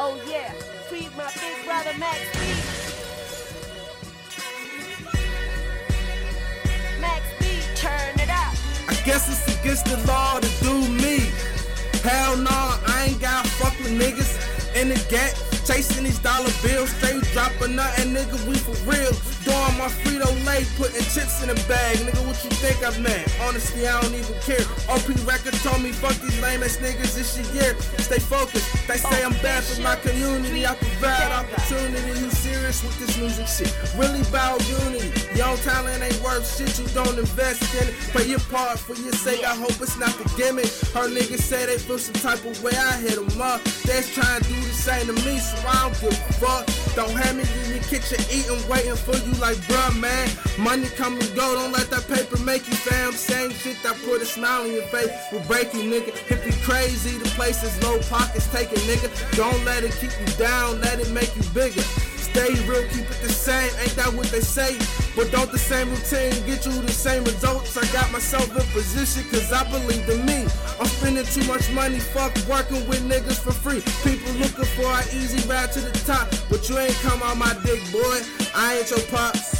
Oh yeah, feed my big brother Max B. Max B, turn it up. I guess it's against the law to do me. Hell no, I ain't gotta fuck with niggas in the gap, chasing these dollar bills, straight dropping nothing, nigga, we for real. Doing my Frito-Lay, putting chips in the bag, nigga, what you think I'm mad? Honestly, I don't even care. OP Record told me, fuck these lame ass niggas, this your year. Stay focused, they say I'm bad for my community, I provide opportunity. You serious with this music shit? Really about unity. Your talent ain't worth shit, you don't invest in it. Play your part for your sake, I hope it's not the gimmick. Her niggas say they feel some type of way, I hit them up. They're trying to do the same to me, so I don't give a fuck. Don't have me in your kitchen eating, waiting for you like bruh, man. Money come and go, don't let that paper make you, fam. Same shit that put a smile on your face will break you, nigga. If you crazy, the place is low pockets, take it, nigga. Don't let it keep you down, let it make you bigger. Stay real, keep it the same, ain't that what they say? But don't the same routine get you the same results? I got myself in position cause I believe in me. I'm spending too much money, fuck working with niggas for free. People looking for an easy ride to the top, but you ain't come on my dick, boy. I ain't your pops.